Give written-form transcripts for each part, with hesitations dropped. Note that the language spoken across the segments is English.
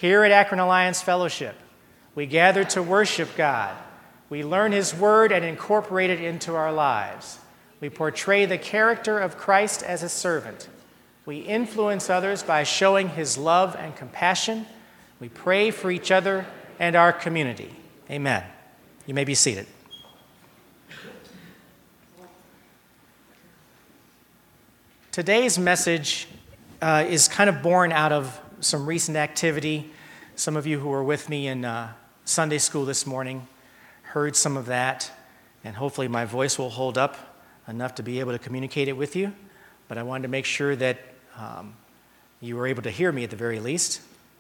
Here at Akron Alliance Fellowship, we gather to worship God. We learn His Word and incorporate it into our lives. We portray the character of Christ as a servant. We influence others by showing His love and compassion. We pray for each other and our community. Amen. You may be seated. Today's message is kind of born out of some recent activity. Some of you who were with me in Sunday school this morning heard some of that, and hopefully my voice will hold up enough to be able to communicate it with you. But I wanted to make sure that you were able to hear me at the very least.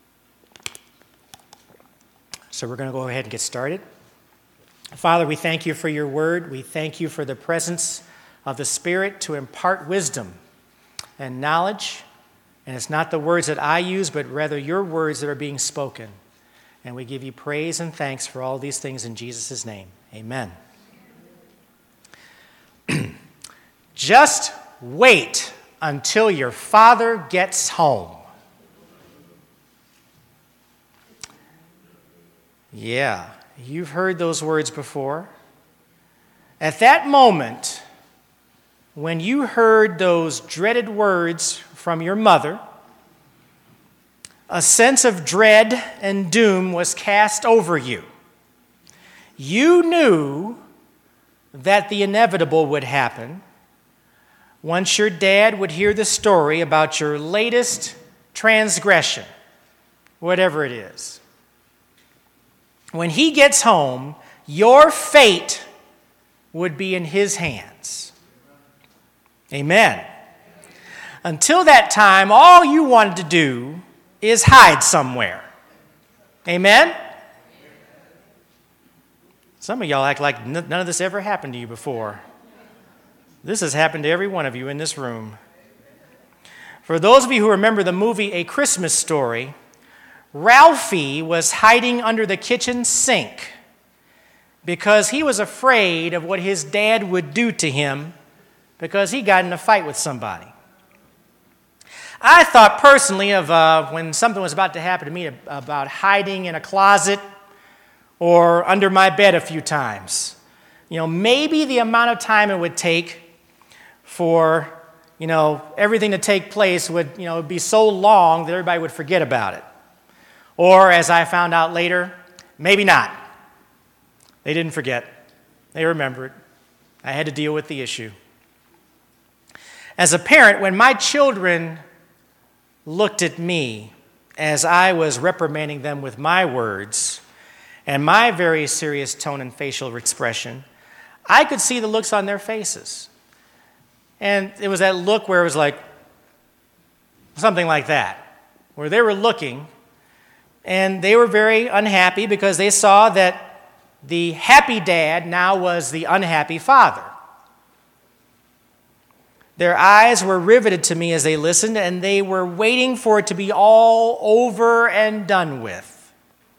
So we're going to go ahead and get started. Father, we thank you for your word. We thank you for the presence of the Spirit to impart wisdom and knowledge. And it's not the words that I use, but rather your words that are being spoken. And we give you praise and thanks for all these things in Jesus' name. Amen. Just wait until your father gets home. Yeah, you've heard those words before. At that moment, when you heard those dreaded words from your mother, a sense of dread and doom was cast over you. You knew that the inevitable would happen once your dad would hear the story about your latest transgression, whatever it is. When he gets home, your fate would be in his hands. Amen. Until that time, all you wanted to do is hide somewhere. Amen? Some of y'all act like none of this ever happened to you before. This has happened to every one of you in this room. For those of you who remember the movie A Christmas Story, Ralphie was hiding under the kitchen sink because he was afraid of what his dad would do to him because he got in a fight with somebody. I thought personally of when something was about to happen to me about hiding in a closet or under my bed a few times. Maybe the amount of time it would take for, everything to take place would, be so long that everybody would forget about it. Or, as I found out later, maybe not. They didn't forget. They remembered. I had to deal with the issue. As a parent, when my children looked at me as I was reprimanding them with my words and my very serious tone and facial expression, I could see the looks on their faces. And it was that look where it was like something like that, where they were looking and they were very unhappy because they saw that the happy dad now was the unhappy father. Their eyes were riveted to me as they listened, and they were waiting for it to be all over and done with.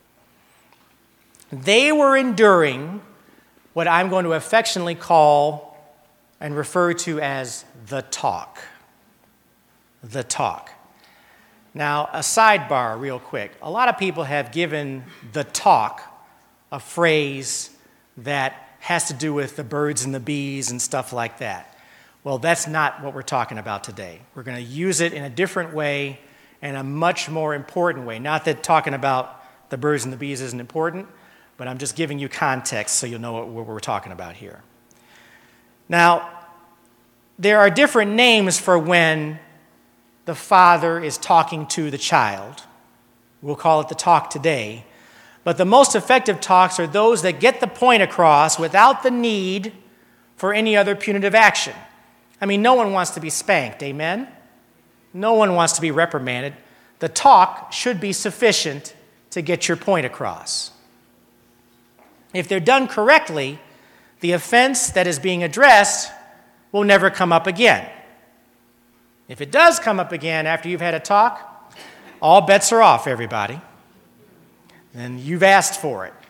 They were enduring what I'm going to affectionately call and refer to as the talk. The talk. Now, a sidebar real quick. A lot of people have given the talk a phrase that has to do with the birds and the bees and stuff like that. Well, that's not what we're talking about today. We're going to use it in a different way and a much more important way. Not that talking about the birds and the bees isn't important, but I'm just giving you context so you'll know what we're talking about here. Now, there are different names for when the father is talking to the child. We'll call it the talk today. But the most effective talks are those that get the point across without the need for any other punitive action. I mean, no one wants to be spanked, amen? No one wants to be reprimanded. The talk should be sufficient to get your point across. If they're done correctly, the offense that is being addressed will never come up again. If it does come up again after you've had a talk, all bets are off, everybody. And you've asked for it.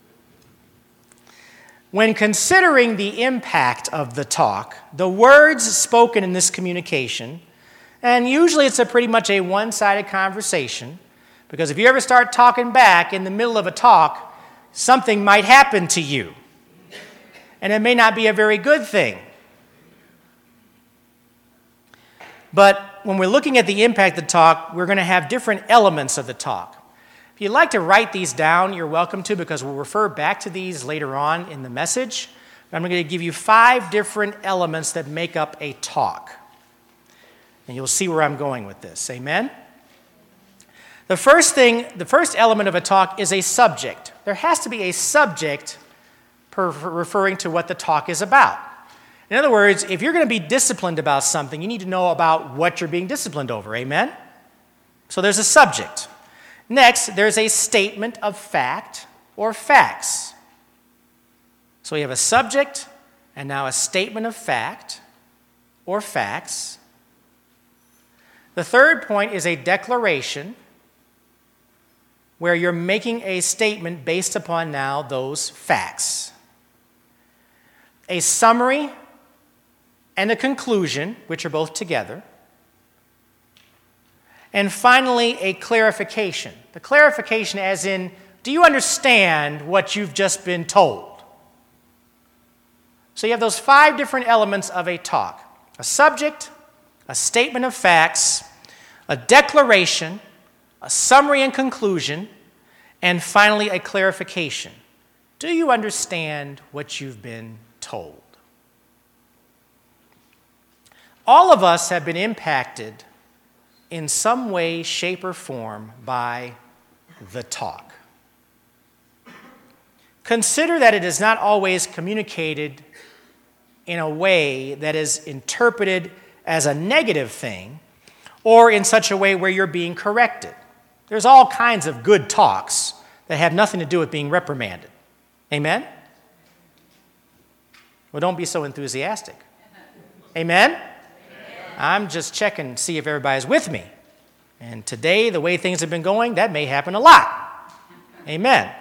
When considering the impact of the talk, the words spoken in this communication, and usually it's pretty much a one-sided conversation Because if you ever start talking back in the middle of a talk, something might happen to you. And it may not be a very good thing. But when we're looking at the impact of the talk, we're going to have different elements of the talk. If you'd like to write these down, you're welcome to, because we'll refer back to these later on in the message. I'm going to give you 5 different elements that make up a talk. And you'll see where I'm going with this. Amen? The first element of a talk is a subject. There has to be a subject referring to what the talk is about. In other words, if you're going to be disciplined about something, you need to know about what you're being disciplined over. Amen? So there's a subject. Next, there's a statement of fact or facts. So we have a subject and now a statement of fact or facts. The third point is a declaration, where you're making a statement based upon now those facts. A summary and a conclusion, which are both together. And finally, a clarification. The clarification as in, do you understand what you've just been told? So you have those 5 different elements of a talk. A subject, a statement of facts, a declaration, a summary and conclusion, and finally a clarification. Do you understand what you've been told? All of us have been impacted in some way, shape, or form by the talk. Consider that it is not always communicated in a way that is interpreted as a negative thing or in such a way where you're being corrected. There's all kinds of good talks that have nothing to do with being reprimanded. Amen? Well, don't be so enthusiastic. Amen? I'm just checking to see if everybody's with me. And today, the way things have been going, that may happen a lot. Amen.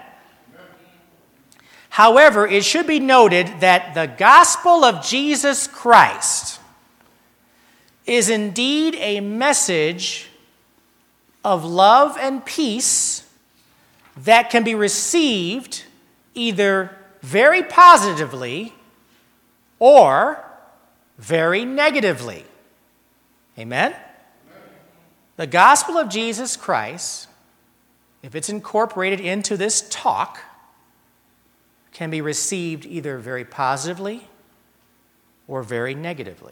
However, it should be noted that the gospel of Jesus Christ is indeed a message of love and peace that can be received either very positively or very negatively. Amen? The gospel of Jesus Christ, if it's incorporated into this talk, can be received either very positively or very negatively.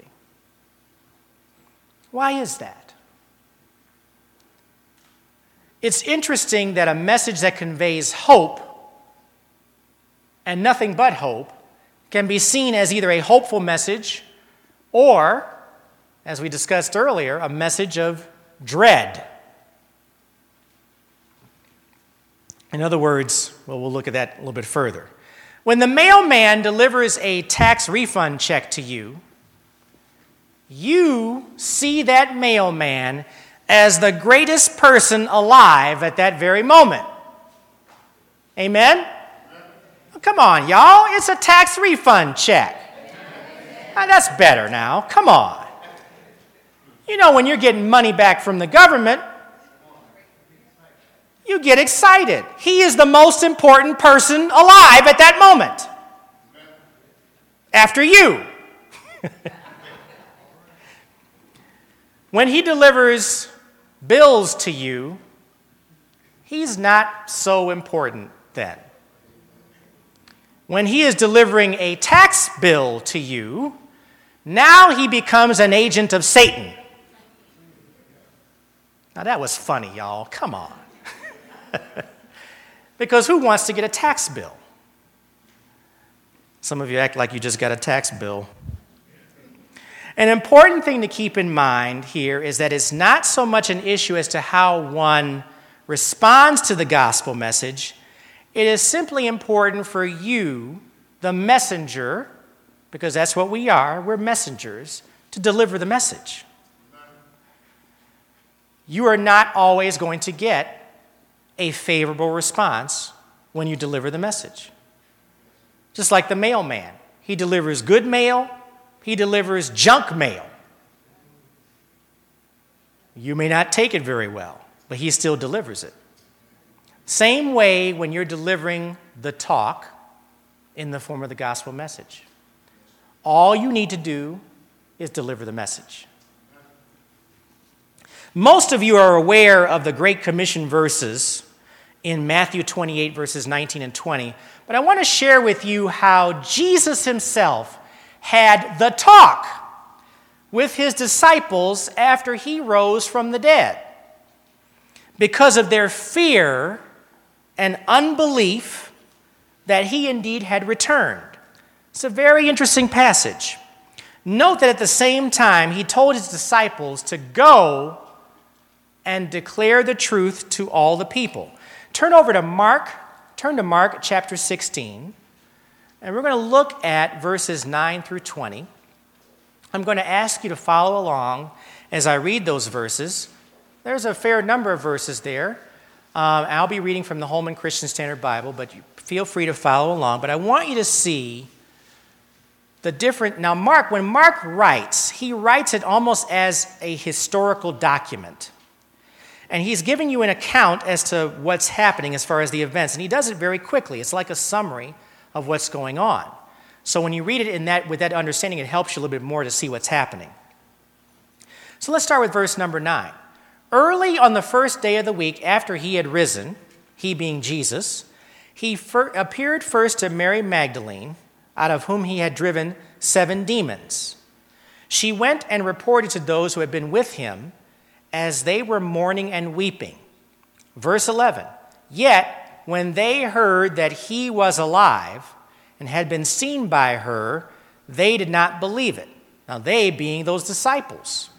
Why is that? It's interesting that a message that conveys hope and nothing but hope can be seen as either a hopeful message or, as we discussed earlier, a message of dread. In other words, well, we'll look at that a little bit further. When the mailman delivers a tax refund check to you, you see that mailman as the greatest person alive at that very moment. Amen? Oh, come on, y'all. It's a tax refund check. That's better now. Come on. You know, when you're getting money back from the government, you get excited. He is the most important person alive at that moment. After you. When he delivers bills to you, he's not so important then. When he is delivering a tax bill to you, now he becomes an agent of Satan. Now that was funny, y'all. Come on. Because who wants to get a tax bill? Some of you act like you just got a tax bill. An important thing to keep in mind here is that it's not so much an issue as to how one responds to the gospel message. It is simply important for you, the messenger, because that's what we are, we're messengers, to deliver the message. You are not always going to get a favorable response when you deliver the message. Just like the mailman. He delivers good mail, he delivers junk mail. You may not take it very well, but he still delivers it. Same way when you're delivering the talk in the form of the gospel message. All you need to do is deliver the message. Most of you are aware of the Great Commission verses in Matthew 28, verses 19 and 20. But I want to share with you how Jesus himself had the talk with his disciples after he rose from the dead. Because of their fear and unbelief that he indeed had returned. It's a very interesting passage. Note that at the same time, he told his disciples to go and declare the truth to all the people. Turn to Mark chapter 16, and we're going to look at verses 9 through 20. I'm going to ask you to follow along as I read those verses. There's a fair number of verses there. I'll be reading from the Holman Christian Standard Bible, but feel free to follow along. But I want you to see the different. Now, when Mark writes, he writes it almost as a historical document. And he's giving you an account as to what's happening as far as the events. And he does it very quickly. It's like a summary of what's going on. So when you read it with that understanding, it helps you a little bit more to see what's happening. So let's start with verse number 9. Early on the first day of the week after he had risen, he being Jesus, he appeared first to Mary Magdalene, out of whom he had driven 7 demons. She went and reported to those who had been with him, as they were mourning and weeping. Verse 11, yet when they heard that he was alive and had been seen by her, they did not believe it. Now they being those disciples.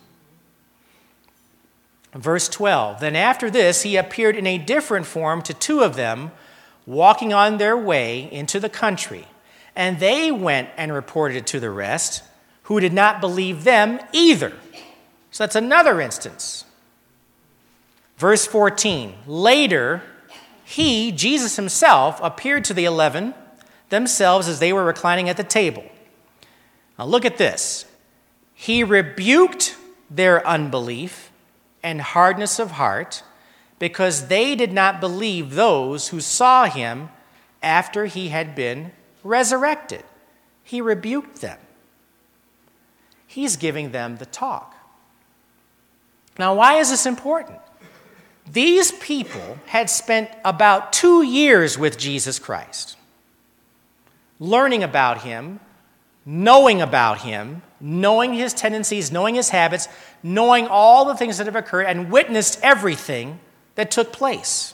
Verse 12, then after this he appeared in a different form to 2 of them, walking on their way into the country. And they went and reported it to the rest, who did not believe them either. So that's another instance. Verse 14, later, he, Jesus himself, appeared to the 11 themselves as they were reclining at the table. Now look at this. He rebuked their unbelief and hardness of heart because they did not believe those who saw him after he had been resurrected. He rebuked them. He's giving them the talk. Now, why is this important? These people had spent about 2 years with Jesus Christ, learning about him, knowing about him, knowing his tendencies, knowing his habits, knowing all the things that have occurred, and witnessed everything that took place.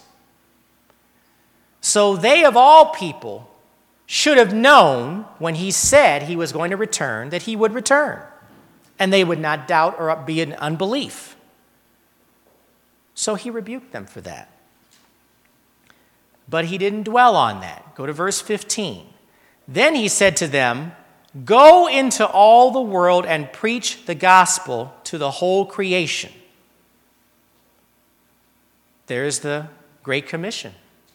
So they, of all people, should have known when he said he was going to return that he would return, and they would not doubt or be in unbelief. So he rebuked them for that. But he didn't dwell on that. Go to verse 15. Then he said to them, go into all the world and preach the gospel to the whole creation. There's the Great Commission.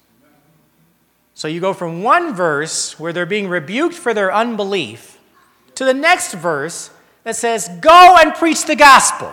So you go from one verse where they're being rebuked for their unbelief to the next verse that says, go and preach the gospel.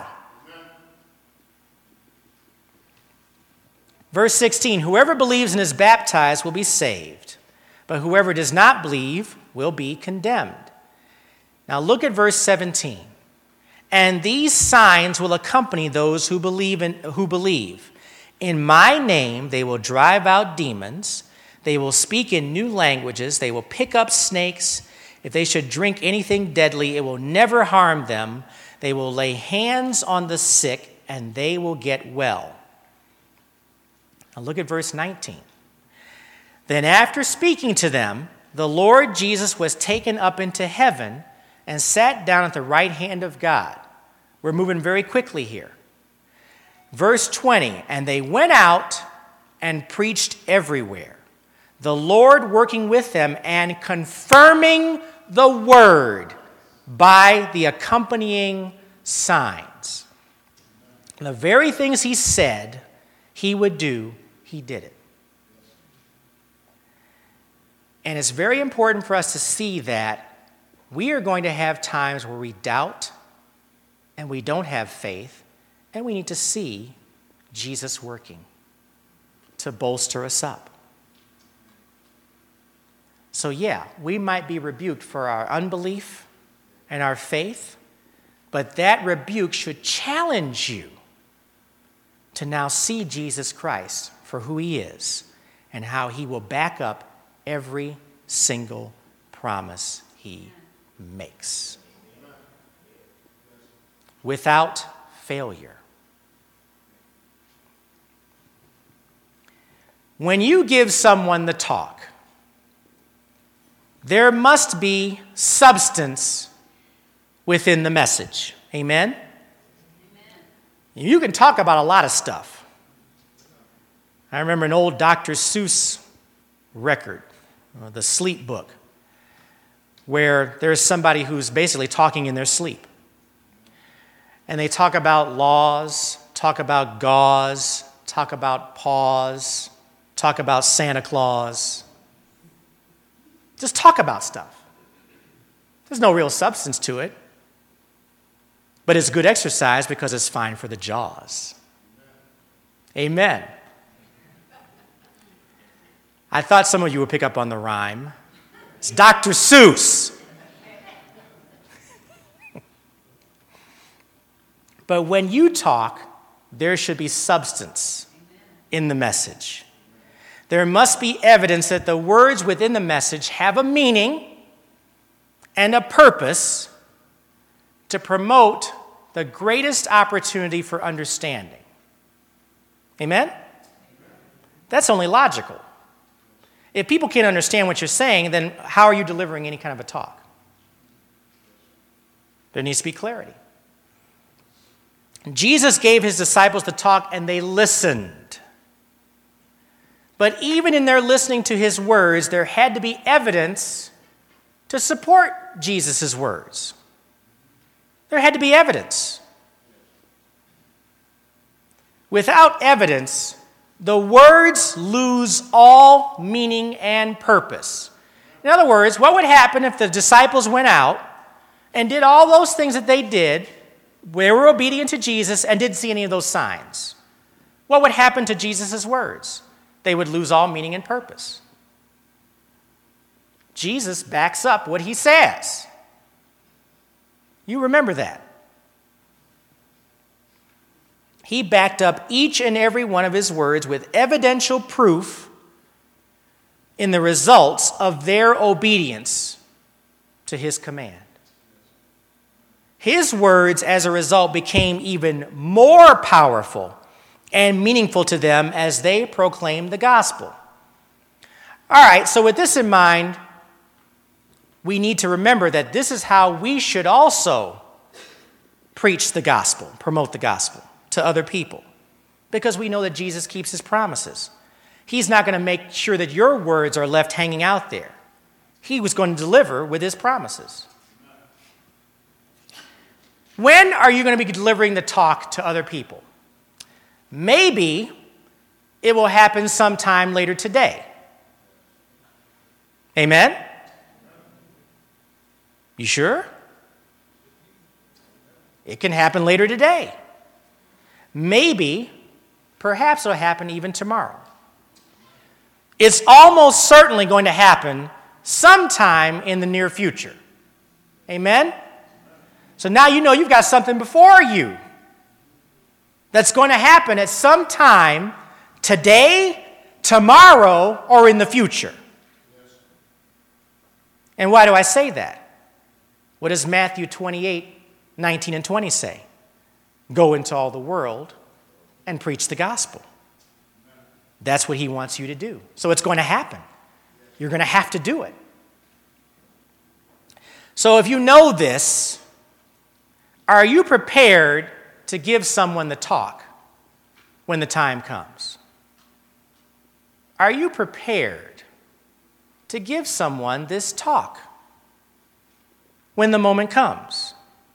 Verse 16, whoever believes and is baptized will be saved, but whoever does not believe will be condemned. Now look at verse 17. And these signs will accompany those who believe. In my name they will drive out demons. They will speak in new languages. They will pick up snakes. If they should drink anything deadly, it will never harm them. They will lay hands on the sick, and they will get well. Now look at verse 19. Then after speaking to them, the Lord Jesus was taken up into heaven and sat down at the right hand of God. We're moving very quickly here. Verse 20, and they went out and preached everywhere, the Lord working with them and confirming the word by the accompanying signs. The very things he said he would do, he did it. And it's very important for us to see that we are going to have times where we doubt and we don't have faith, and we need to see Jesus working. to bolster us up. So yeah, we might be rebuked for our unbelief and our faith, but that rebuke should challenge you to now see Jesus Christ for who he is and how he will back up every single promise he makes without failure. When you give someone the talk, there must be substance within the message. Amen? Amen? You can talk about a lot of stuff. I remember an old Dr. Seuss record, the Sleep Book, where there's somebody who's basically talking in their sleep. And they talk about laws, talk about gauze, talk about paws, talk about Santa Claus. Just talk about stuff. There's no real substance to it. But it's good exercise because it's fine for the jaws. Amen. I thought some of you would pick up on the rhyme. It's Dr. Seuss. But when you talk, there should be substance in the message. There must be evidence that the words within the message have a meaning and a purpose to promote the greatest opportunity for understanding. Amen? That's only logical. If people can't understand what you're saying, then how are you delivering any kind of a talk? There needs to be clarity. Jesus gave his disciples the talk, and they listened. But even in their listening to his words, there had to be evidence to support Jesus' words. There had to be evidence. Without evidence, the words lose all meaning and purpose. In other words, what would happen if the disciples went out and did all those things that they did, they were obedient to Jesus, and didn't see any of those signs? What would happen to Jesus' words? They would lose all meaning and purpose. Jesus backs up what he says. You remember that. He backed up each and every one of his words with evidential proof in the results of their obedience to his command. His words, as a result, became even more powerful and meaningful to them as they proclaimed the gospel. All right, so with this in mind, we need to remember that this is how we should also preach the gospel, promote the gospel to other people, because we know that Jesus keeps his promises. He's not going to make sure that your words are left hanging out there. He was going to deliver with his promises. When are you going to be delivering the talk to other people? Maybe it will happen sometime later today. Amen? You sure? It can happen later today. Maybe, perhaps it'll happen even tomorrow. It's almost certainly going to happen sometime in the near future. Amen? So now you know you've got something before you that's going to happen at some time today, tomorrow, or in the future. And why do I say that? What does Matthew 28:19 and 20 say? Go into all the world and preach the gospel. That's what he wants you to do. So it's going to happen. You're going to have to do it. So if you know this, are you prepared to give someone the talk when the time comes? Are you prepared to give someone this talk when the moment comes?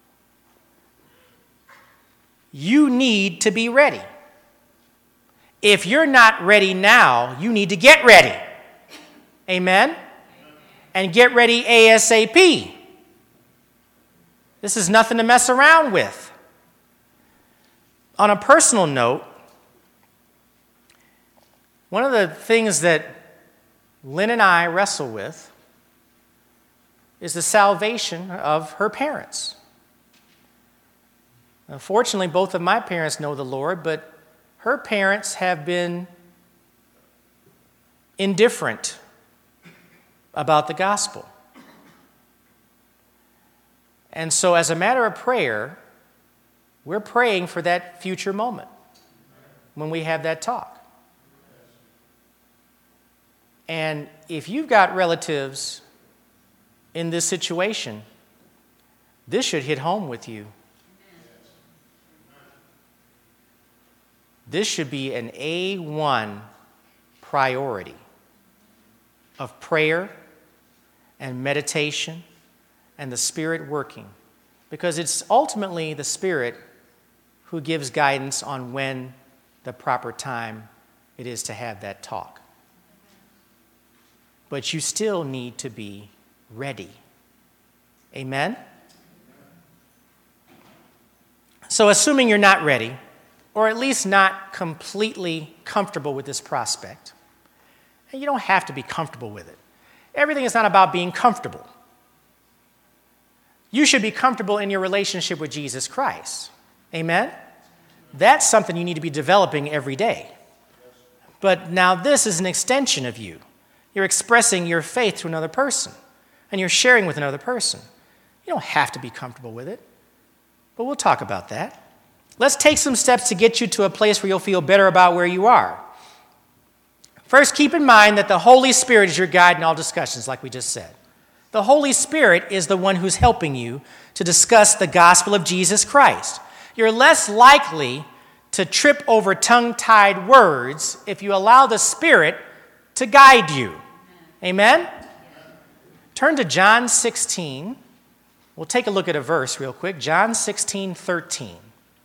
You need to be ready. If you're not ready now, you need to get ready. Amen? And get ready ASAP. This is nothing to mess around with. On a personal note, One of the things that Lynn and I wrestle with is the salvation of her parents. Fortunately, both of my parents know the Lord, but her parents have been indifferent about the gospel. And so, as a matter of prayer, we're praying for that future moment when we have that talk. And if you've got relatives in this situation, this should hit home with you. This should be an A1 priority of prayer and meditation and the Spirit working, because it's ultimately the Spirit who gives guidance on when the proper time it is to have that talk. But you still need to be ready. Amen? So assuming you're not ready, or at least not completely comfortable with this prospect, and you don't have to be comfortable with it. Everything is not about being comfortable. You should be comfortable in your relationship with Jesus Christ. Amen? That's something you need to be developing every day. But now this is an extension of you. You're expressing your faith to another person, and you're sharing with another person. You don't have to be comfortable with it, but we'll talk about that. Let's take some steps to get you to a place where you'll feel better about where you are. First, keep in mind that the Holy Spirit is your guide in all discussions, like we just said. The Holy Spirit is the one who's helping you to discuss the gospel of Jesus Christ. You're less likely to trip over tongue-tied words if you allow the Spirit to guide you. Amen? Turn to John 16. We'll take a look at a verse real quick. John 16:13.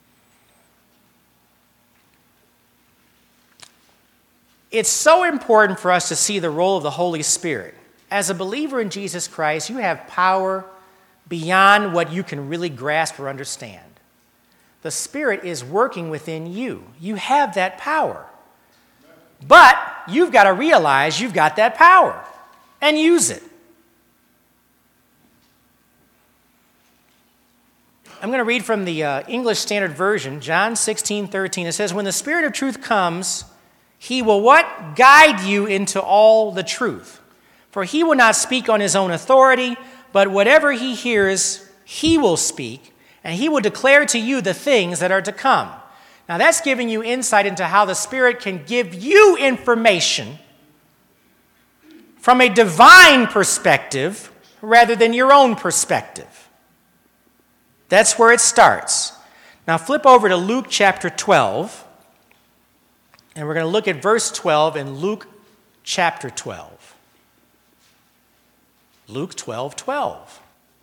It's so important for us to see the role of the Holy Spirit. As a believer in Jesus Christ, you have power beyond what you can really grasp or understand. The Spirit is working within you. You have that power. But you've got to realize you've got that power and use it. I'm going to read from the English Standard Version, John 16:13. It says, "When the Spirit of truth comes, he will" what? "Guide you into all the truth. For he will not speak on his own authority, but whatever he hears, he will speak, and he will declare to you the things that are to come." Now that's giving you insight into how the Spirit can give you information from a divine perspective rather than your own perspective. That's where it starts. Now flip over to Luke chapter 12, and we're going to look at verse 12 in Luke chapter 12. Luke 12:12.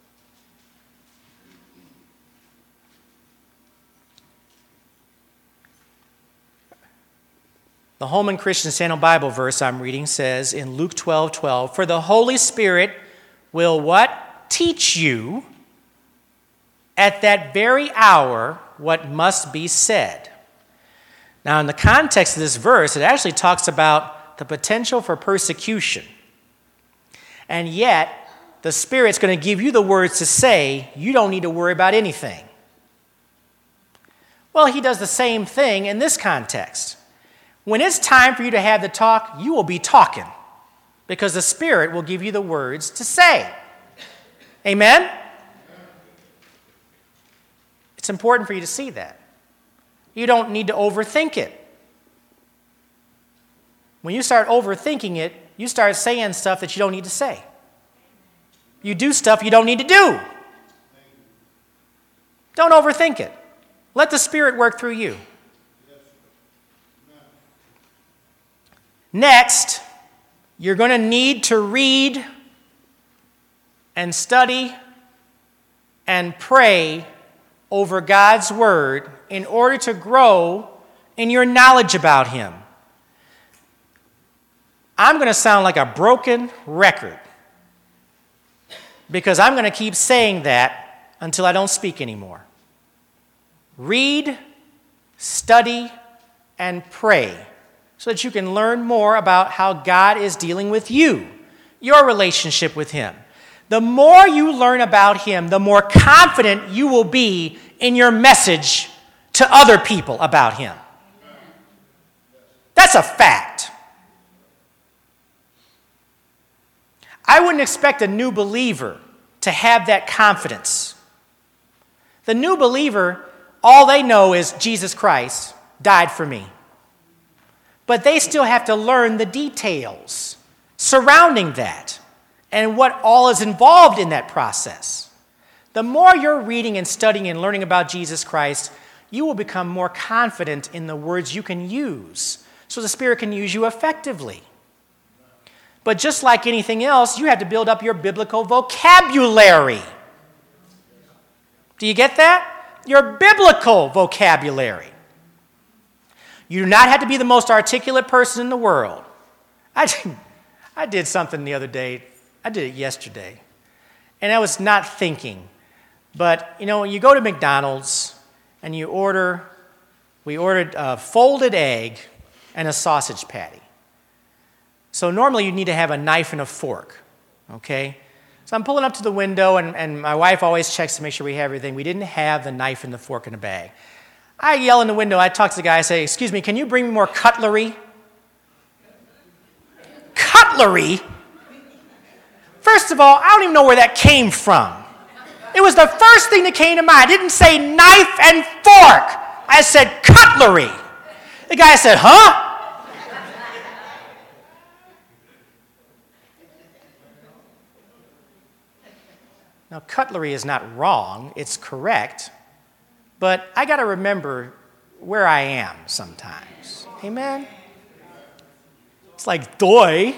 The Holman Christian Standard Bible verse I'm reading says in Luke 12:12, "For the Holy Spirit will" what? "Teach you at that very hour what must be said." Now, in the context of this verse, it actually talks about the potential for persecution. And yet, the Spirit's going to give you the words to say. You don't need to worry about anything. Well, he does the same thing in this context. When it's time for you to have the talk, you will be talking because the Spirit will give you the words to say. Amen? It's important for you to see that. You don't need to overthink it. When you start overthinking it, you start saying stuff that you don't need to say. You do stuff you don't need to do. Don't overthink it. Let the Spirit work through you. Next, you're going to need to read and study and pray over God's Word in order to grow in your knowledge about Him. I'm going to sound like a broken record because I'm going to keep saying that until I don't speak anymore. Read, study, and pray so that you can learn more about how God is dealing with you, your relationship with Him. The more you learn about Him, the more confident you will be in your message to other people about Him. That's a fact. I wouldn't expect a new believer to have that confidence. The new believer, all they know is Jesus Christ died for me. But they still have to learn the details surrounding that and what all is involved in that process. The more you're reading and studying and learning about Jesus Christ, you will become more confident in the words you can use so the Spirit can use you effectively. But just like anything else, you have to build up your biblical vocabulary. Do you get that? Your biblical vocabulary. You do not have to be the most articulate person in the world. I did something the other day. I did it yesterday. And I was not thinking. But, when you go to McDonald's and we ordered a folded egg and a sausage patty. So normally you need to have a knife and a fork, okay? So I'm pulling up to the window, and my wife always checks to make sure we have everything. We didn't have the knife and the fork in the bag. I yell in the window. I talk to the guy. I say, "Excuse me, can you bring me more cutlery?" Cutlery? First of all, I don't even know where that came from. It was the first thing that came to mind. I didn't say knife and fork. I said cutlery. The guy said, "Huh?" Now, cutlery is not wrong. It's correct. But I got to remember where I am sometimes. Amen? It's like, doy.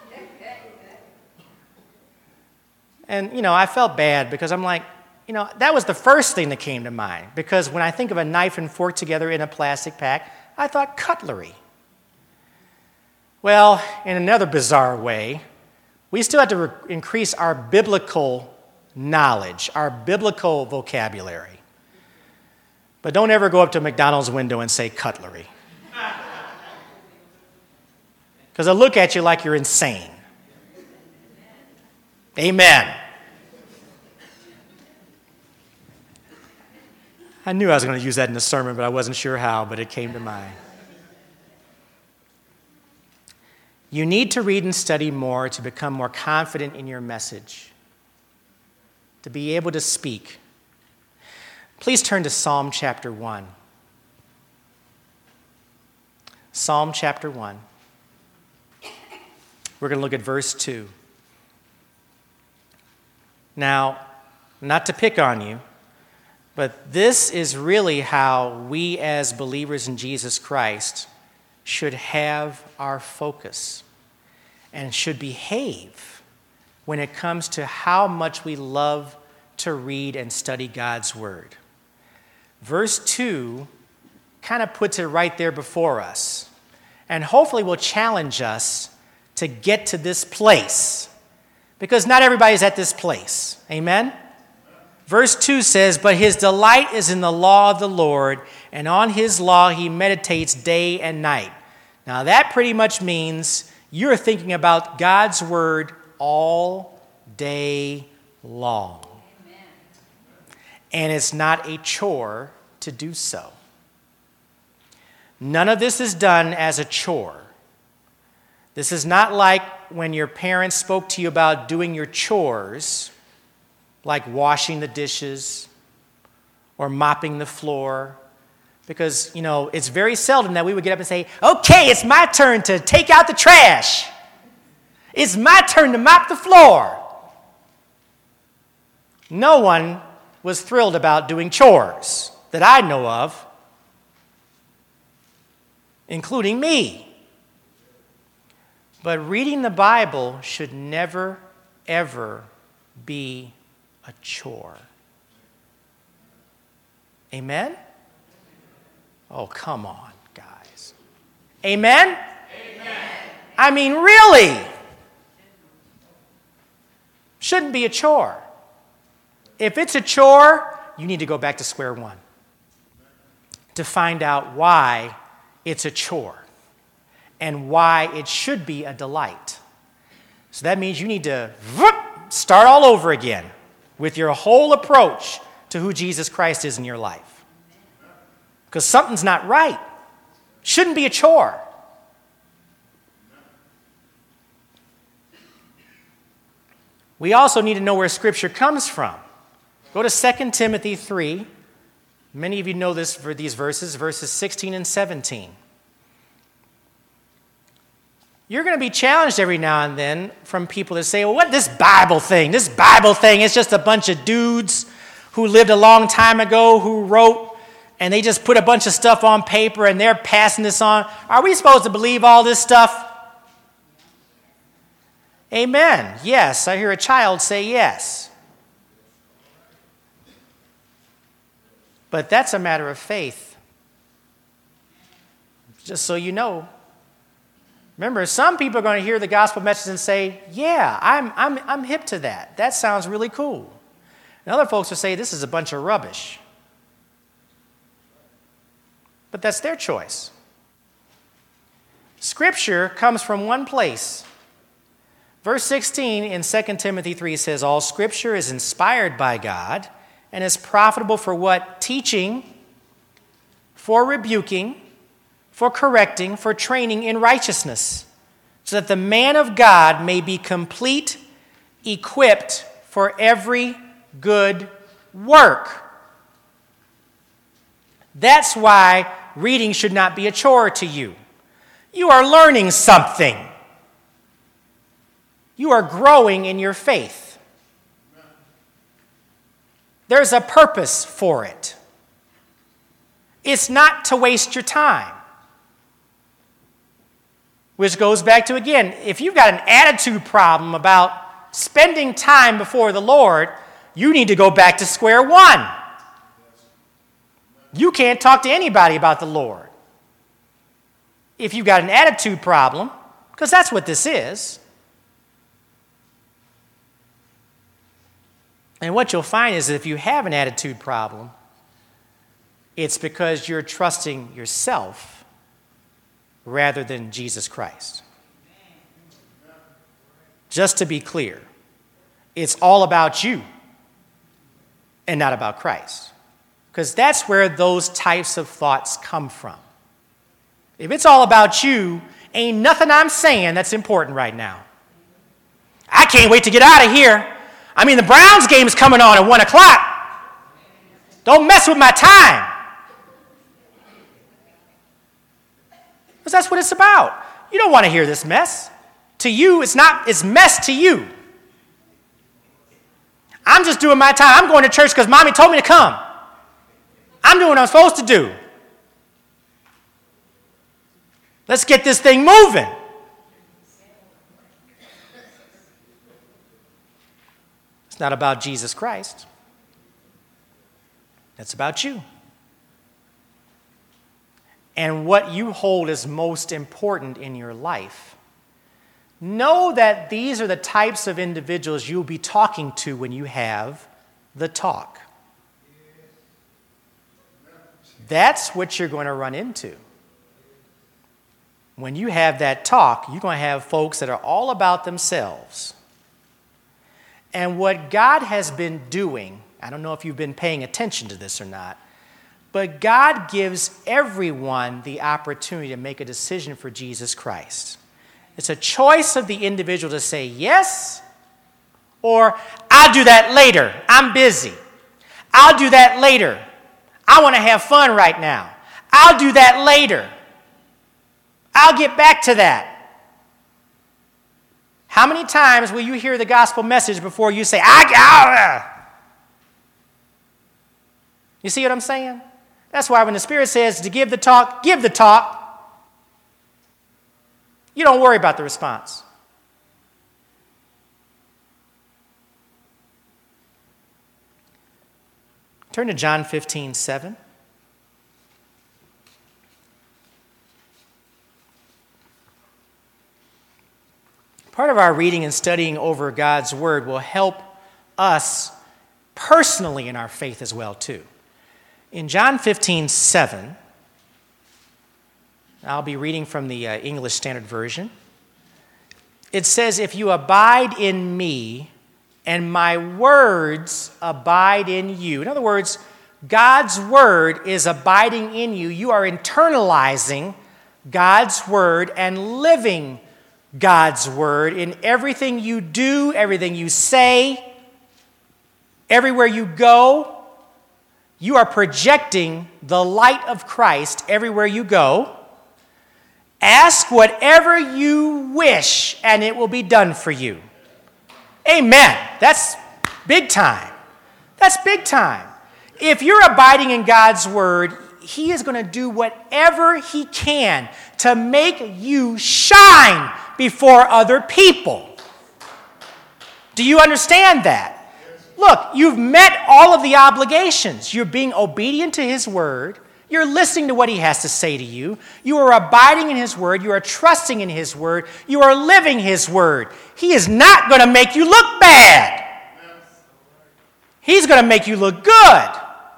And, I felt bad because I'm like, that was the first thing that came to mind. Because when I think of a knife and fork together in a plastic pack, I thought cutlery. Well, in another bizarre way, we still have to increase our biblical knowledge, our biblical vocabulary. But don't ever go up to a McDonald's window and say cutlery. Because they'll look at you like you're insane. Amen. I knew I was going to use that in the sermon, but I wasn't sure how, but it came to mind. You need to read and study more to become more confident in your message, to be able to speak. Please turn to Psalm chapter 1. Psalm chapter 1. We're going to look at verse 2. Now, not to pick on you, but this is really how we as believers in Jesus Christ should have our focus and should behave when it comes to how much we love to read and study God's Word. Verse 2 kind of puts it right there before us, and hopefully will challenge us to get to this place, because not everybody's at this place. Amen? Verse 2 says, "But his delight is in the law of the Lord, and on his law he meditates day and night." Now that pretty much means you're thinking about God's Word all day long. Amen. And it's not a chore to do so. None of this is done as a chore. This is not like when your parents spoke to you about doing your chores, like washing the dishes or mopping the floor. Because, it's very seldom that we would get up and say, "Okay, it's my turn to take out the trash. It's my turn to mop the floor." No one was thrilled about doing chores that I know of, including me. But reading the Bible should never, ever be a chore. Amen? Oh, come on, guys. Amen? Amen. I mean, really. Shouldn't be a chore. If it's a chore, you need to go back to square one to find out why it's a chore and why it should be a delight. So that means you need to start all over again with your whole approach to who Jesus Christ is in your life. Because something's not right. Shouldn't be a chore. We also need to know where Scripture comes from. Go to 2 Timothy 3. Many of you know this for these verses 16 and 17. You're going to be challenged every now and then from people that say, well, what this Bible thing? This Bible thing is just a bunch of dudes who lived a long time ago who wrote, and they just put a bunch of stuff on paper and they're passing this on. Are we supposed to believe all this stuff? Amen. Yes, I hear a child say yes. But that's a matter of faith. Just so you know. Remember, some people are going to hear the gospel message and say, yeah, I'm hip to that. That sounds really cool. And other folks will say, this is a bunch of rubbish. But that's their choice. Scripture comes from one place. Verse 16 in 2 Timothy 3 says, all Scripture is inspired by God and is profitable for what? Teaching, for rebuking, for correcting, for training in righteousness, so that the man of God may be complete, equipped for every good work. That's why reading should not be a chore to you. You are learning something. You are growing in your faith. There's a purpose for it. It's not to waste your time. Which goes back to, again, if you've got an attitude problem about spending time before the Lord, you need to go back to square one. You can't talk to anybody about the Lord if you've got an attitude problem, because that's what this is. And what you'll find is that if you have an attitude problem, it's because you're trusting yourself rather than Jesus Christ. Just to be clear, it's all about you and not about Christ. Because that's where those types of thoughts come from. If it's all about you, ain't nothing I'm saying that's important right now. I can't wait to get out of here. I mean, the Browns game is coming on at 1 o'clock. Don't mess with my time. Because that's what it's about. You don't want to hear this mess. To you, it's mess to you. I'm just doing my time. I'm going to church because mommy told me to come. I'm doing what I'm supposed to do. Let's get this thing moving. It's not about Jesus Christ. It's about you. And what you hold as most important in your life. Know that these are the types of individuals you'll be talking to when you have the talk. That's what you're going to run into. When you have that talk, you're going to have folks that are all about themselves. And what God has been doing, I don't know if you've been paying attention to this or not, but God gives everyone the opportunity to make a decision for Jesus Christ. It's a choice of the individual to say yes, or I'll do that later. I'm busy. I'll do that later. I want to have fun right now. I'll do that later. I'll get back to that. How many times will you hear the gospel message before you say, You see what I'm saying? That's why when the Spirit says to give the talk, give the talk. You don't worry about the response. Turn to John 15:7. Part of our reading and studying over God's Word will help us personally in our faith as well, too. In John 15:7, I'll be reading from the English Standard Version. It says, "If you abide in me and my words abide in you." In other words, God's word is abiding in you. You are internalizing God's word and living God's word in everything you do, everything you say, everywhere you go. You are projecting the light of Christ everywhere you go. Ask whatever you wish, and it will be done for you. Amen. That's big time. That's big time. If you're abiding in God's word, he is going to do whatever he can to make you shine before other people. Do you understand that? Look, you've met all of the obligations. You're being obedient to his word. You're listening to what he has to say to you. You are abiding in his word. You are trusting in his word. You are living his word. He is not going to make you look bad. He's going to make you look good.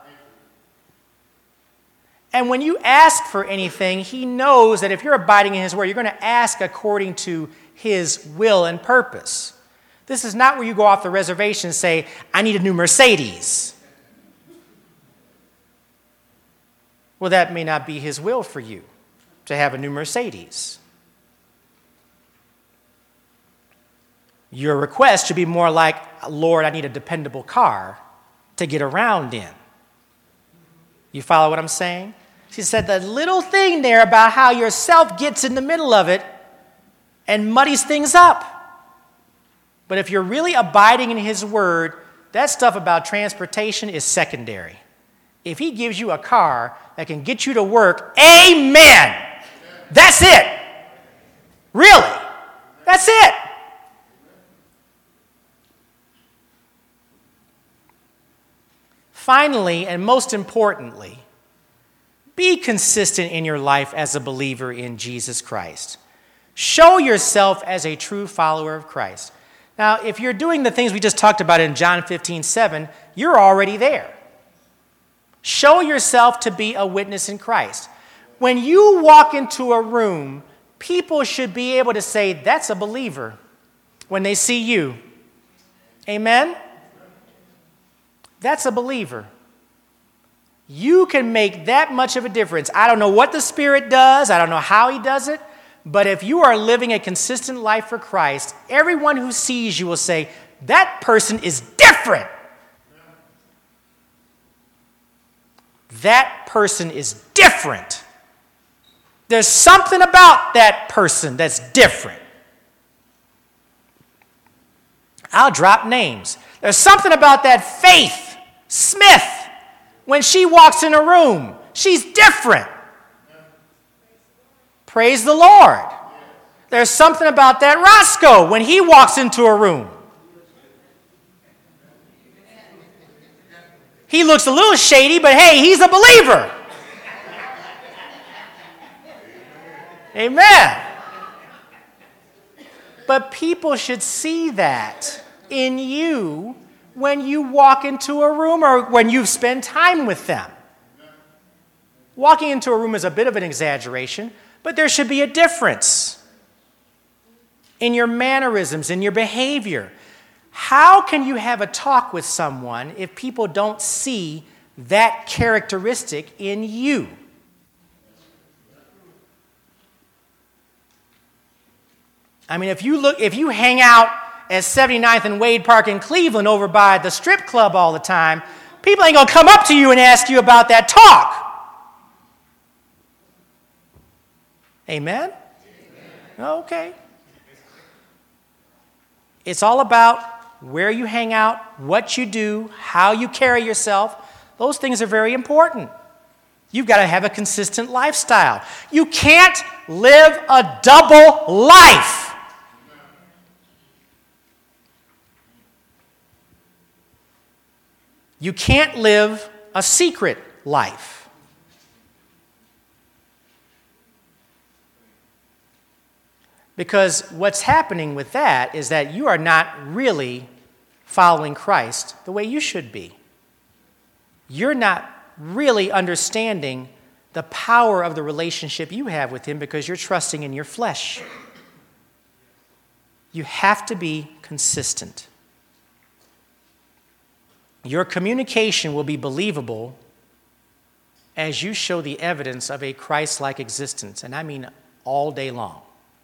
And when you ask for anything, he knows that if you're abiding in his word, you're going to ask according to his will and purpose. This is not where you go off the reservation and say, "I need a new Mercedes." Well, that may not be his will for you, to have a new Mercedes. Your request should be more like, "Lord, I need a dependable car to get around in." You follow what I'm saying? She said that little thing there about how yourself gets in the middle of it and muddies things up. But if you're really abiding in his word, that stuff about transportation is secondary. If he gives you a car that can get you to work, amen. That's it. Really. That's it. Finally, and most importantly, be consistent in your life as a believer in Jesus Christ. Show yourself as a true follower of Christ. Now, if you're doing the things we just talked about in John 15:7, you're already there. Show yourself to be a witness in Christ. When you walk into a room, people should be able to say, "That's a believer," when they see you. Amen? That's a believer. You can make that much of a difference. I don't know what the Spirit does. I don't know how he does it. But if you are living a consistent life for Christ, everyone who sees you will say, "That person is different." That person is different. There's something about that person that's different. I'll drop names. There's something about that Faith Smith. When she walks in a room, she's different. Praise the Lord. There's something about that Roscoe when he walks into a room. He looks a little shady, but hey, he's a believer. Amen. But people should see that in you when you walk into a room or when you spend time with them. Walking into a room is a bit of an exaggeration, but there should be a difference in your mannerisms, in your behavior. How can you have a talk with someone if people don't see that characteristic in you? I mean, if you hang out at 79th and Wade Park in Cleveland over by the strip club all the time, people ain't going to come up to you and ask you about that talk. Amen? Okay. It's all about where you hang out, what you do, how you carry yourself. Those things are very important. You've got to have a consistent lifestyle. You can't live a double life. You can't live a secret life. Because what's happening with that is that you are not really following Christ the way you should be. You're not really understanding the power of the relationship you have with him because you're trusting in your flesh. You have to be consistent. Your communication will be believable as you show the evidence of a Christ-like existence, and I mean all day long.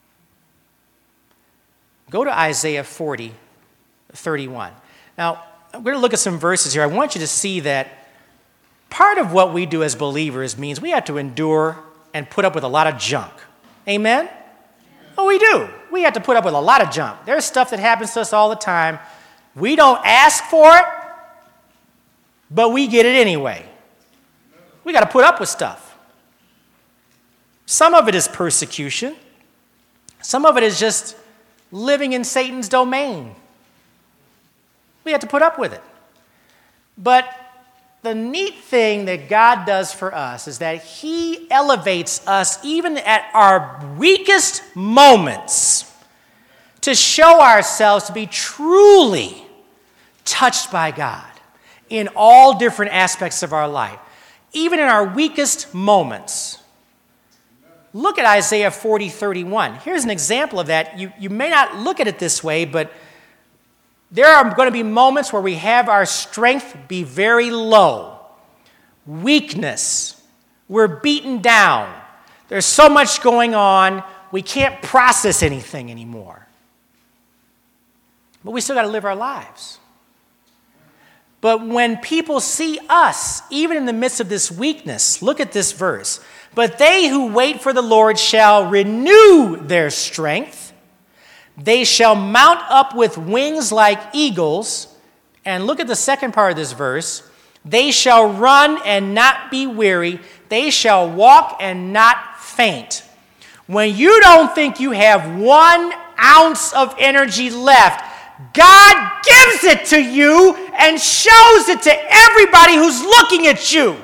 Go to Isaiah 40:31. Now, I'm going to look at some verses here. I want you to see that part of what we do as believers means we have to endure and put up with a lot of junk. Amen? Oh, we do. We have to put up with a lot of junk. There's stuff that happens to us all the time. We don't ask for it, but we get it anyway. We got to put up with stuff. Some of it is persecution. Some of it is just living in Satan's domain. We have to put up with it. But the neat thing that God does for us is that he elevates us even at our weakest moments to show ourselves to be truly touched by God in all different aspects of our life, even in our weakest moments. Look at Isaiah 40:31. Here's an example of that. You may not look at it this way, but there are going to be moments where we have our strength be very low. Weakness. We're beaten down. There's so much going on, we can't process anything anymore. But we still got to live our lives. But when people see us, even in the midst of this weakness, look at this verse. But they who wait for the Lord shall renew their strength. They shall mount up with wings like eagles. And look at the second part of this verse. They shall run and not be weary. They shall walk and not faint. When you don't think you have 1 ounce of energy left, God gives it to you and shows it to everybody who's looking at you.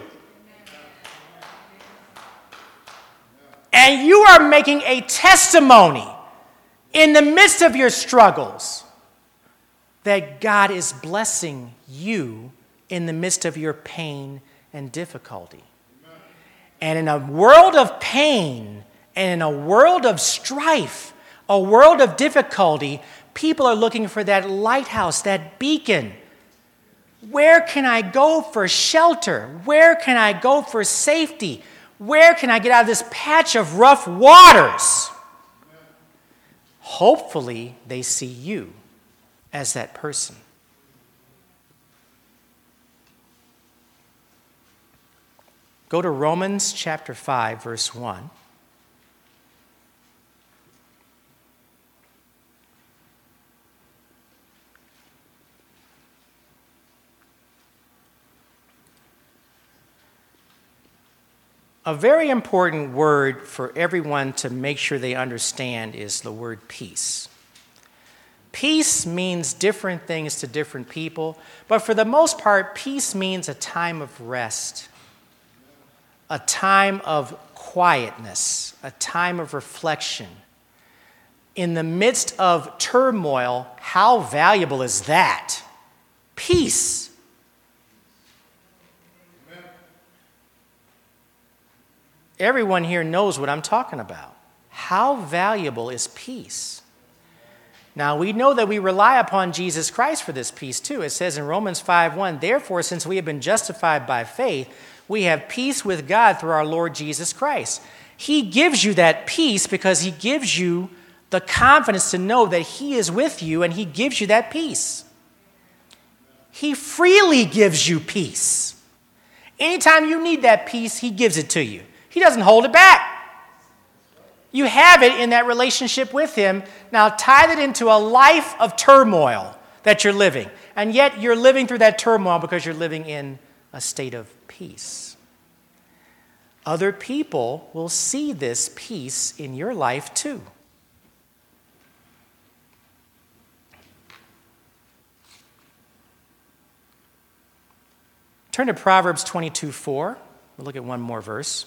And you are making a testimony in the midst of your struggles that God is blessing you in the midst of your pain and difficulty. And in a world of pain and in a world of strife, a world of difficulty, people are looking for that lighthouse, that beacon. Where can I go for shelter? Where can I go for safety? Where can I get out of this patch of rough waters? Hopefully, they see you as that person. Go to Romans chapter 5, verse 1. A very important word for everyone to make sure they understand is the word peace. Peace means different things to different people, but for the most part, peace means a time of rest, a time of quietness, a time of reflection. In the midst of turmoil, how valuable is that? Peace. Everyone here knows what I'm talking about. How valuable is peace? Now, we know that we rely upon Jesus Christ for this peace, too. It says in Romans 5:1, therefore, since we have been justified by faith, we have peace with God through our Lord Jesus Christ. He gives you that peace because he gives you the confidence to know that he is with you, and he gives you that peace. He freely gives you peace. Anytime you need that peace, he gives it to you. He doesn't hold it back. You have it in that relationship with him. Now tie that into a life of turmoil that you're living. And yet you're living through that turmoil because you're living in a state of peace. Other people will see this peace in your life too. Turn to Proverbs 22:4. We'll look at one more verse.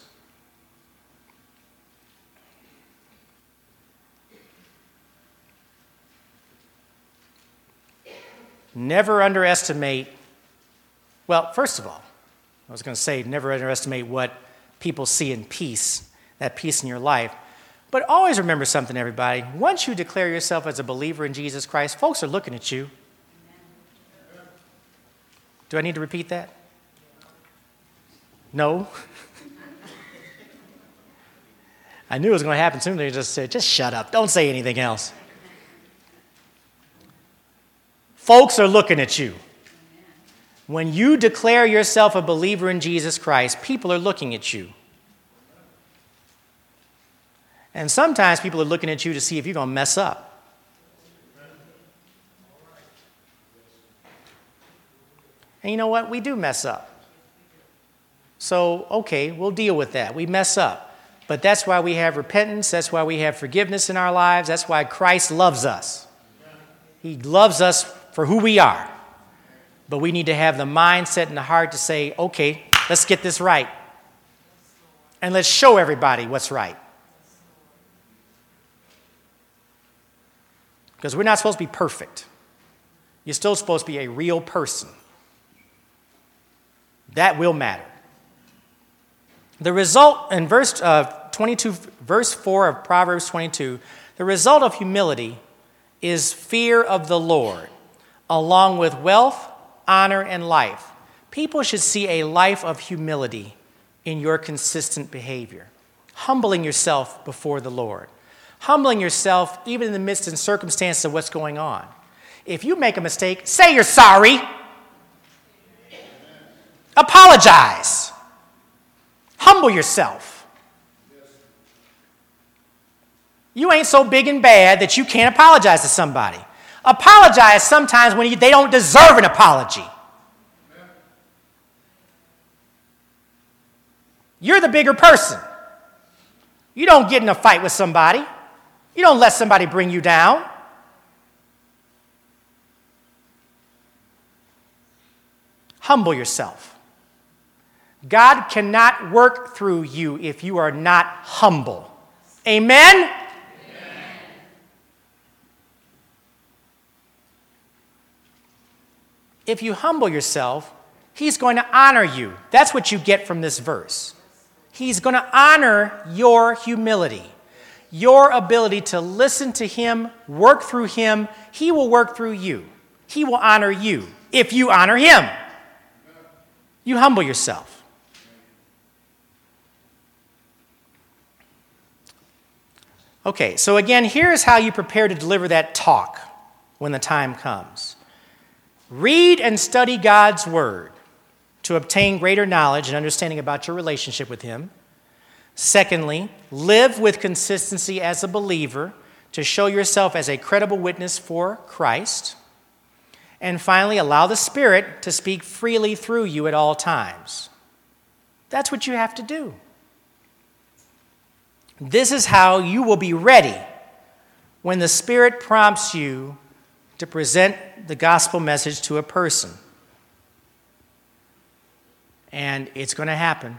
Never underestimate, well, first of all, I was going to say never underestimate what people seeing peace, that peace in your life. But always remember something, everybody. Once you declare yourself as a believer in Jesus Christ, folks are looking at you. Do I need to repeat that? No? I knew it was going to happen soon. They just said, just shut up. Don't say anything else. Folks are looking at you. When you declare yourself a believer in Jesus Christ, people are looking at you. And sometimes people are looking at you to see if you're going to mess up. And you know what? We do mess up. So, okay, we'll deal with that. We mess up. But that's why we have repentance. That's why we have forgiveness in our lives. That's why Christ loves us. He loves us for who we are. But we need to have the mindset and the heart to say, okay, let's get this right. And let's show everybody what's right. Because we're not supposed to be perfect. You're still supposed to be a real person. That will matter. The result in verse 4 of Proverbs 22, the result of humility is fear of the Lord, along with wealth, honor, and life. People should see a life of humility in your consistent behavior, humbling yourself before the Lord, humbling yourself even in the midst and circumstances of what's going on. If you make a mistake, say you're sorry. Apologize. Humble yourself. You ain't so big and bad that you can't apologize to somebody. Apologize sometimes when they don't deserve an apology. You're the bigger person. You don't get in a fight with somebody. You don't let somebody bring you down. Humble yourself. God cannot work through you if you are not humble. Amen? Amen. If you humble yourself, He's going to honor you. That's what you get from this verse. He's going to honor your humility, your ability to listen to Him, work through Him. He will work through you. He will honor you if you honor Him. You humble yourself. Okay, so again, here's how you prepare to deliver that talk when the time comes. Read and study God's Word to obtain greater knowledge and understanding about your relationship with Him. Secondly, live with consistency as a believer to show yourself as a credible witness for Christ. And finally, allow the Spirit to speak freely through you at all times. That's what you have to do. This is how you will be ready when the Spirit prompts you to present the gospel message to a person. And it's going to happen.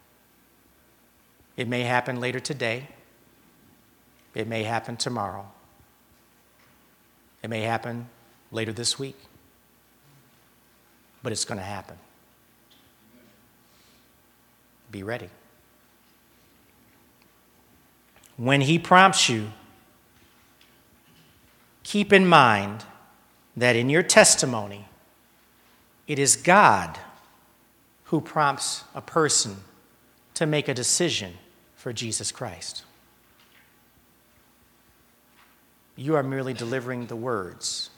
It may happen later today. It may happen tomorrow. It may happen later this week. But it's going to happen. Be ready. When He prompts you, keep in mind that in your testimony, it is God who prompts a person to make a decision for Jesus Christ. You are merely delivering the words.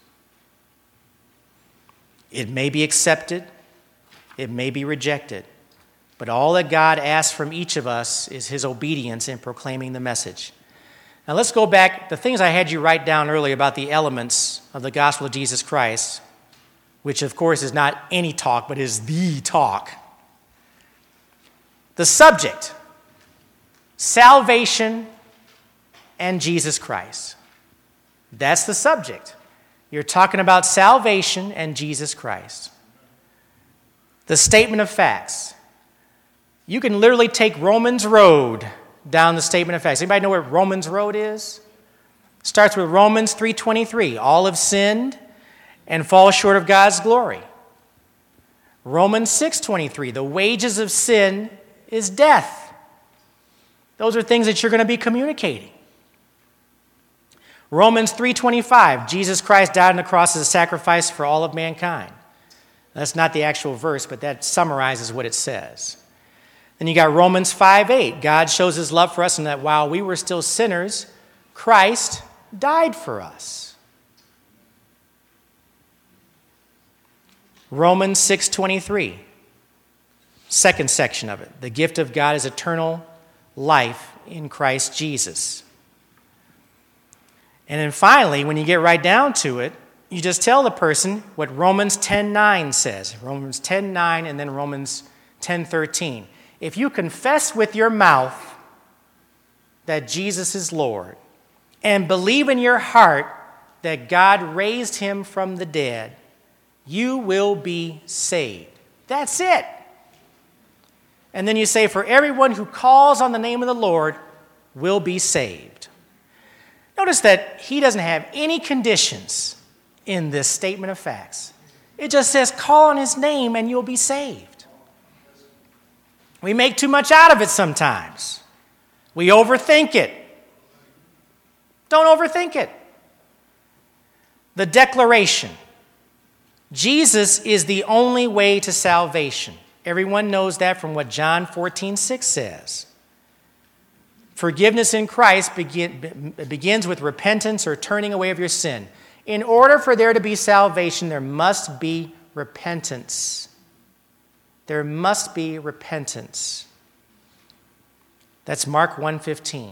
It may be accepted, it may be rejected, but all that God asks from each of us is His obedience in proclaiming the message. Now let's go back. The things I had you write down earlier about the elements of the gospel of Jesus Christ, which of course is not any talk, but is the talk. The subject, salvation and Jesus Christ. That's the subject. You're talking about salvation and Jesus Christ. The statement of facts. You can literally take Romans Road down the statement of facts. Anybody know where Romans Road is? Starts with Romans 3:23. All have sinned and fall short of God's glory. Romans 6:23. The wages of sin is death. Those are things that you're going to be communicating. Romans 3:25, Jesus Christ died on the cross as a sacrifice for all of mankind. That's not the actual verse, but that summarizes what it says. Then you got Romans 5:8. God shows his love for us in that while we were still sinners, Christ died for us. Romans 6:23, second section of it. The gift of God is eternal life in Christ Jesus. And then finally, when you get right down to it, you just tell the person what Romans 10:9 says. Romans 10:9 and then Romans 10:13. If you confess with your mouth that Jesus is Lord and believe in your heart that God raised him from the dead, you will be saved. That's it. And then you say, for everyone who calls on the name of the Lord will be saved. Notice that he doesn't have any conditions in this statement of facts. It just says, call on his name and you'll be saved. We make too much out of it sometimes. We overthink it. Don't overthink it. The declaration. Jesus is the only way to salvation. Everyone knows that from what John 14:6 says. Forgiveness in Christ begins with repentance or turning away of your sin. In order for there to be salvation, there must be repentance. There must be repentance. That's Mark 1:15.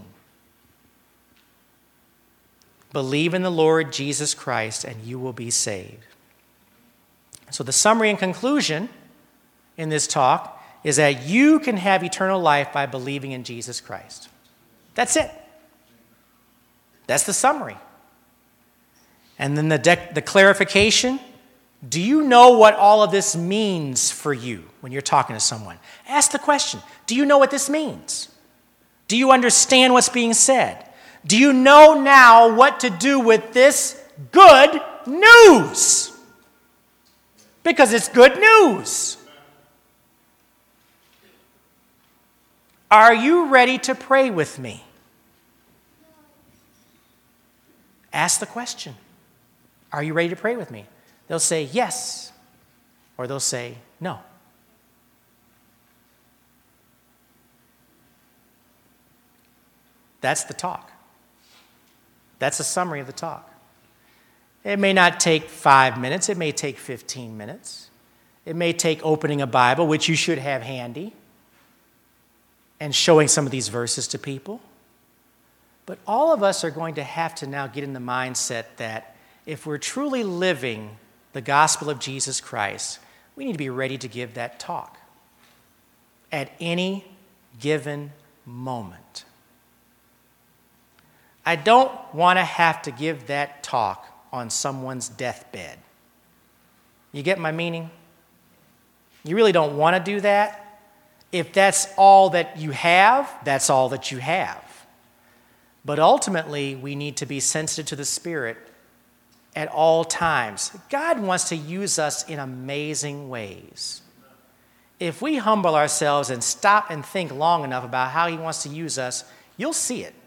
Believe in the Lord Jesus Christ and you will be saved. So the summary and conclusion in this talk is that you can have eternal life by believing in Jesus Christ. That's it. That's the summary. And then the clarification. Do you know what all of this means for you when you're talking to someone? Ask the question, do you know what this means? Do you understand what's being said? Do you know now what to do with this good news? Because it's good news. Are you ready to pray with me? Ask the question. Are you ready to pray with me? They'll say yes, or they'll say no. That's the talk. That's a summary of the talk. It may not take 5 minutes. It may take 15 minutes. It may take opening a Bible, which you should have handy, and showing some of these verses to people. But all of us are going to have to now get in the mindset that if we're truly living the gospel of Jesus Christ, we need to be ready to give that talk at any given moment. I don't want to have to give that talk on someone's deathbed. You get my meaning? You really don't want to do that. If that's all that you have, that's all that you have. But ultimately, we need to be sensitive to the Spirit at all times. God wants to use us in amazing ways. If we humble ourselves and stop and think long enough about how he wants to use us, you'll see it.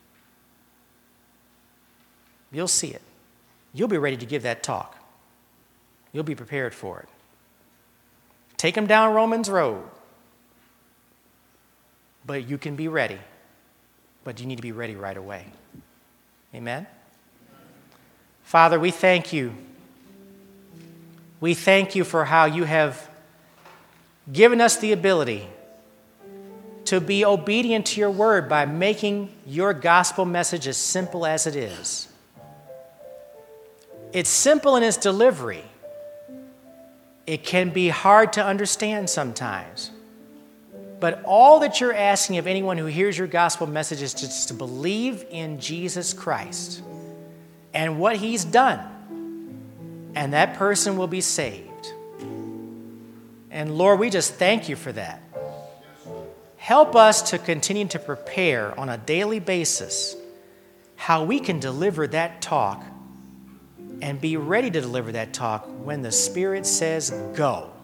You'll see it. You'll be ready to give that talk. You'll be prepared for it. Take them down Romans Road. But you can be ready. But you need to be ready right away. Amen? Father, we thank you. We thank you for how you have given us the ability to be obedient to your word by making your gospel message as simple as it is. It's simple in its delivery. It can be hard to understand sometimes. But all that you're asking of anyone who hears your gospel message is just to believe in Jesus Christ and what he's done. And that person will be saved. And Lord, we just thank you for that. Help us to continue to prepare on a daily basis how we can deliver that talk and be ready to deliver that talk when the Spirit says go.